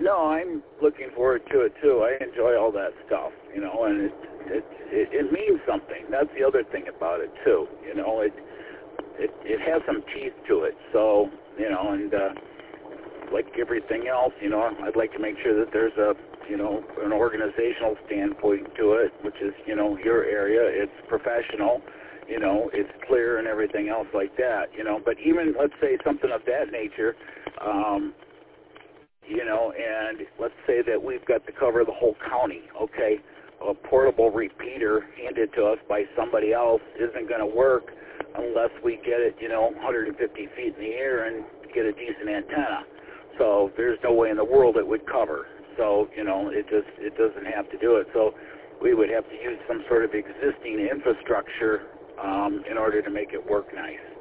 No, I'm looking forward to it too. I enjoy all that stuff, you know, and it means something. That's the other thing about it too. You know, it has some teeth to it. So, you know, and like everything else, you know, I'd like to make sure that there's an organizational standpoint to it, which is, you know, your area. It's professional, you know, it's clear and everything else like that, you know. But even, let's say, something of that nature, you know, and let's say that we've got to cover the whole county, okay? A portable repeater handed to us by somebody else isn't going to work unless we get it, you know, 150 feet in the air and get a decent antenna. So there's no way in the world it would cover. So, you know, it doesn't have to do it. So we would have to use some sort of existing infrastructure in order to make it work nice.